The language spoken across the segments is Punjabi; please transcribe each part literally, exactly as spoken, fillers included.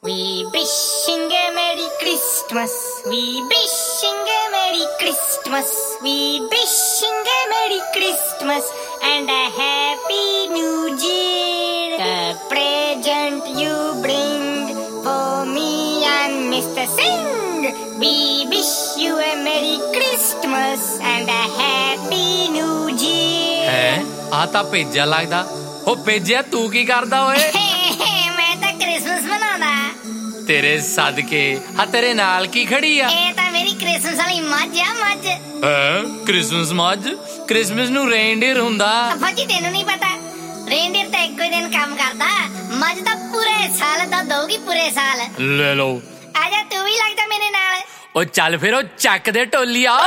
We wishing a Merry Christmas. We wishing a Merry Christmas. We wishing a Merry Christmas and a Happy New Year. The present you bring for me and Mister Singh. We wish you a Merry Christmas and a Happy New Year. है आ ਤਾਂ ਭੇਜਿਆ ਲੱਗਦਾ। ਉਹ ਭੇਜਿਆ ਤੂੰ ਕੀ ਕਰਦਾ ਓਏ? ਮੈਂ ਤਾਂ ਕ੍ਰਿਸਮਸ ਮਨਾਉਂਦਾ। ਤੇਰੇ ਸਦਕੇ ਹਾਂ ਤੇਰੇ ਨਾਲ ਕੀ ਖੜੀ ਆ? ਇਹ ਤਾਂ ਮੇਰੀ ਕ੍ਰਿਸਮਸ ਵਾਲੀ ਮੱਝ ਆ ਮੱਝ। ਹੈ ਕ੍ਰਿਸਮਸ ਮੱਝ? ਕ੍ਰਿਸਮਸ ਨੂੰ ਰੇਨਡੀਅਰ ਹੁੰਦਾ। ਫੱਜੀ ਤੈਨੂੰ ਨਹੀਂ ਪਤਾ, ਰੇਨਡੀਅਰ ਤਾਂ ਇੱਕੋ ਹੀ ਦਿਨ ਕੰਮ ਕਰਦਾ, ਮੱਝ ਤਾਂ ਪੂਰੇ ਸਾਲ ਦਾ ਦਊਗੀ ਪੂਰੇ ਸਾਲ। ਲੈ ਲਓ ਆ ਜਾ ਤੂੰ ਵੀ ਲੱਗਦਾ ਮੇਰੇ ਨਾਲ। ਉਹ ਚੱਲ ਫਿਰ ਉਹ ਚੱਕ ਦੇ ਢੋਲੀਆ।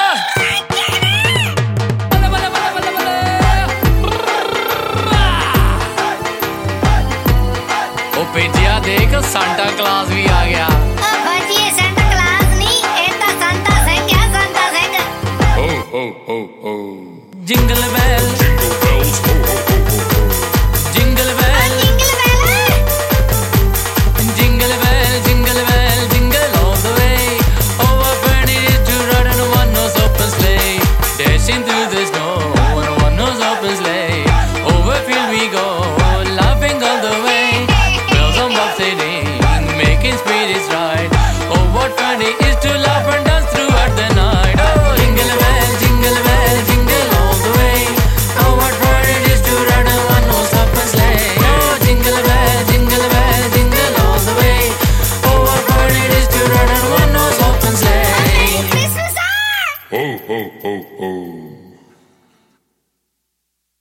ਉਹ ਭੇਜਿਆ ਦੇਖ ਸਾਂਟਾ ਕਲਾਸ ਵੀ ਆ ਗਿਆ। ਉਹ ਫੱਜੀ ਇਹ ਸਾਂਟਾ ਕਲਾਸ ਨਹੀਂ, ਇਹ ਤਾਂ ਸੰਤਾ ਸਿੰਘ ਆ ਸੰਤਾ ਸਿੰਘ। ਹੋ ਹੋ ਹੋ ਹੋ ਜਿੰਗਲ ਬੈਲ